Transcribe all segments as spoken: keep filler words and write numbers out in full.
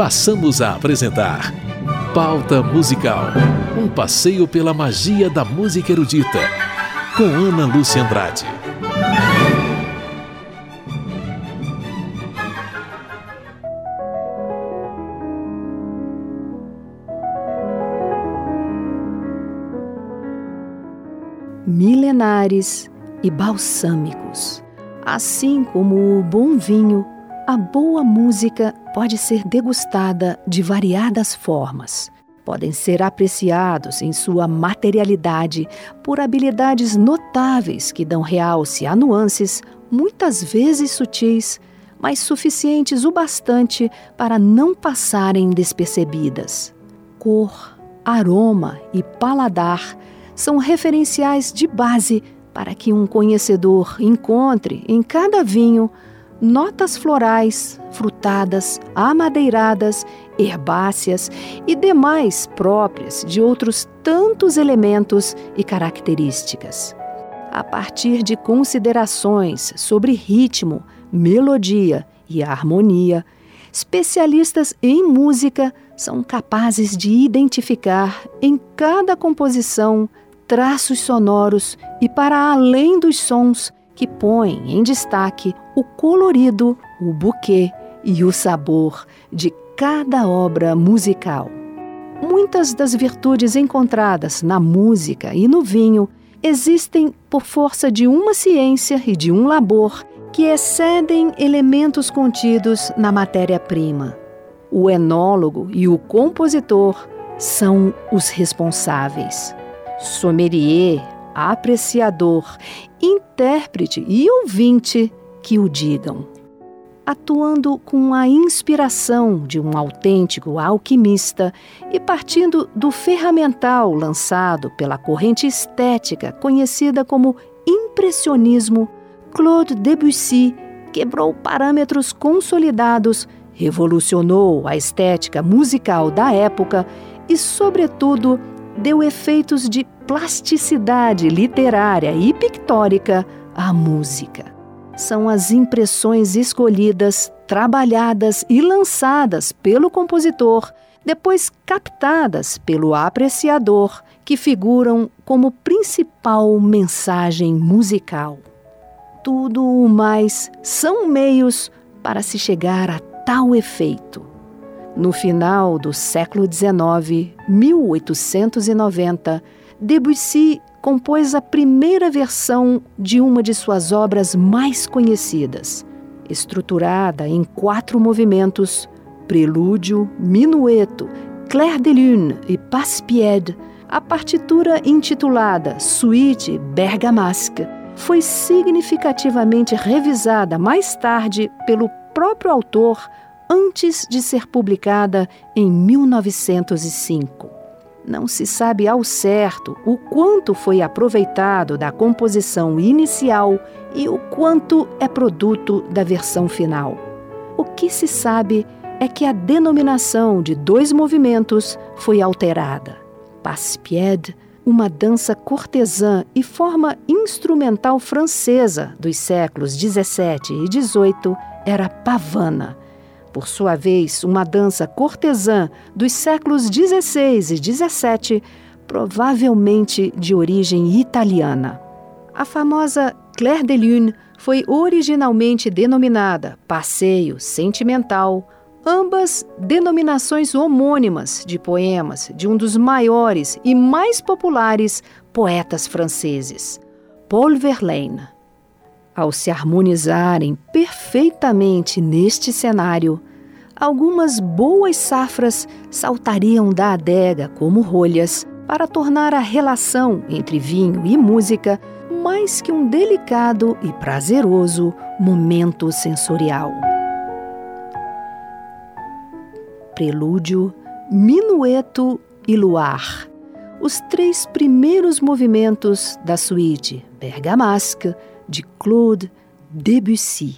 passamos a apresentar Pauta Musical, um passeio pela magia da música erudita, com Ana Lúcia Andrade. Milenares e balsâmicos. Assim como o bom vinho, a boa música pode ser degustada de variadas formas. Podem ser apreciados em sua materialidade por habilidades notáveis que dão realce a nuances, muitas vezes sutis, mas suficientes o bastante para não passarem despercebidas. Cor, aroma e paladar são referenciais de base para que um conhecedor encontre em cada vinho notas florais, frutadas, amadeiradas, herbáceas e demais próprias de outros tantos elementos e características. A partir de considerações sobre ritmo, melodia e harmonia, especialistas em música são capazes de identificar em cada composição traços sonoros e para além dos sons que põem em destaque o colorido, o buquê e o sabor de cada obra musical. Muitas das virtudes encontradas na música e no vinho existem por força de uma ciência e de um labor que excedem elementos contidos na matéria-prima. O enólogo e o compositor são os responsáveis. Sommelier, apreciador, intérprete e ouvinte que o digam. Atuando com a inspiração de um autêntico alquimista e partindo do ferramental lançado pela corrente estética conhecida como impressionismo, Claude Debussy quebrou parâmetros consolidados, revolucionou a estética musical da época e, sobretudo, deu efeitos de plasticidade literária e pictórica à música. São as impressões escolhidas, trabalhadas e lançadas pelo compositor, depois captadas pelo apreciador, que figuram como principal mensagem musical. Tudo o mais são meios para se chegar a tal efeito. No final do século dezenove, mil oitocentos e noventa, Debussy compôs a primeira versão de uma de suas obras mais conhecidas, estruturada em quatro movimentos, prelúdio, minueto, clair de lune e passe-pied. A partitura intitulada Suite bergamasque foi significativamente revisada mais tarde pelo próprio autor antes de ser publicada em mil novecentos e cinco. Não se sabe ao certo o quanto foi aproveitado da composição inicial e o quanto é produto da versão final. O que se sabe é que a denominação de dois movimentos foi alterada. Passe-pied, uma dança cortesã e forma instrumental francesa dos séculos dezessete e dezoito, era pavana. Por sua vez, uma dança cortesã dos séculos dezesseis e dezessete, provavelmente de origem italiana. A famosa clair de lune foi originalmente denominada passeio sentimental, ambas denominações homônimas de poemas de um dos maiores e mais populares poetas franceses, Paul Verlaine. Ao se harmonizarem perfeitamente neste cenário, algumas boas safras saltariam da adega como rolhas para tornar a relação entre vinho e música mais que um delicado e prazeroso momento sensorial. Prelúdio, minueto e luar, os três primeiros movimentos da suíte bergamasque de Claude Debussy.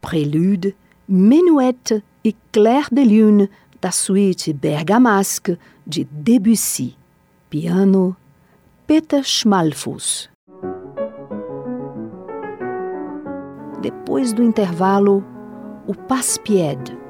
Prélude, Menuet e Clair de Lune, da suíte Bergamasque, de Debussy. Piano, Peter Schmalfuss. Depois do intervalo, o Passepied.